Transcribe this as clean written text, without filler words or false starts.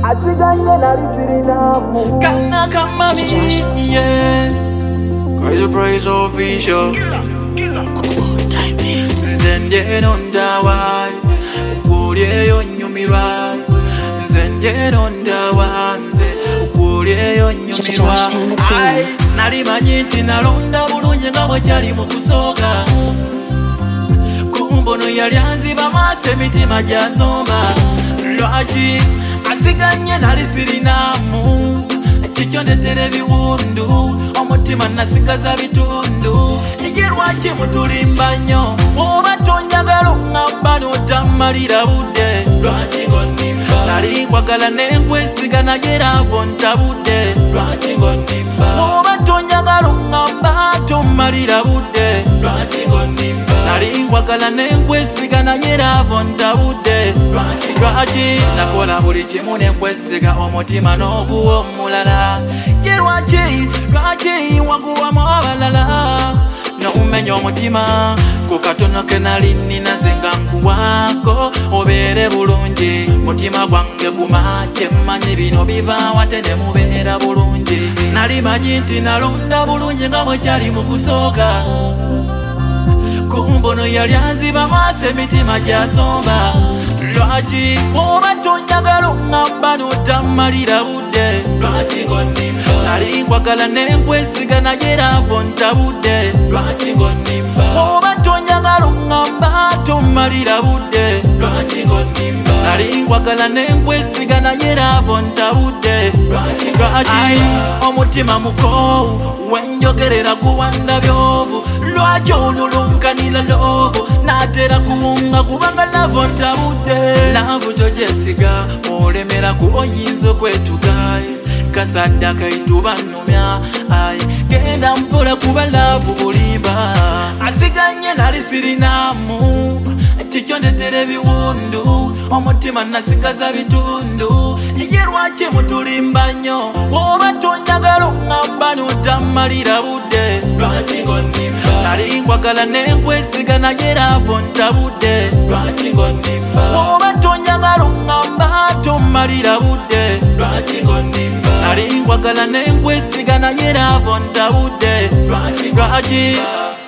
atiganye nali sirinamu kana kamami yeah Crazy Praise Official Nzende nondawa Ukulyeyo nyumirwa Nzende nondawa Ukulyeyo nyumirwa Nali manyiti nalonda bulungi nga bwe kyali mu kusooka Kumbono yali anziba maaso emitima gyazomba Lwaki atiganye nali sirinamu Kikyo ndetera ebiwundu omutima nasigaza bitundu Iye lwaki mutulimba nnyo oba tonjagala oŋŋamba n'otammalira budde Lwaki ng'onnimba nali nkwagala ne nkwesiga naye raavo ntabudde Lwaki ng'onnimba oba tonjagala oŋŋamba tommalira budde Lwaki ng'onnimba nali nkwagala ne nkwesiga naye raavo ntabudde Lwaki nakola buli kimu ne nkwesiga omutima n'oguwa omulala Ye lwaki waguwamu abalala N'omenya omutima ku katono ke nali nnina nze nga nkuwaako obeere bulungi mutima gwange gumaje mmanyi bino bivaawa ate ne mubeera bulungi nali manyi nti nalonda bulungi nga bwe kyali mu kusooka kumbono yali anziba maaso emitima gyazomba Lwaki oba tonjagala oŋŋamba n'otammalira budde Lwaki ng'onnimba nali nkwagala ne nkwesiga naye raavo ntabudde Lwaki ng'onnimba oba tonjagala oŋŋamba tommalira budde Lwaki ng'onnimba nali nkwagala ne nkwesiga naye raavo ntabudde Lwaki omutima mukoowu wenjogerera guwanda byovu Lwaki olulunkanira loovu naatera kuwunga kubanga lavo ntabudde Laavu gy'ogyesiga olemera ku oyinza okwetugaye kazadde akaituba nnumya ayi genda mpola kuba laavu bulimba atiganye nali sirinamu kikyo ndetera ebiwundu omutima nasigaza bitundu Ye lwaki mutulimba nnyo oba tonjagala oŋŋamba n'otammalira budde Lwaki ng'onnimba nali nkwagala ne nkwesiga naye raavo ntabudde Lwaki ng'onnimba oba tonjagala oŋŋamba tommalira budde Lwaki ng'onnimba nali nkwagala ne nkwesiga naye raavo ntabudde Lwaki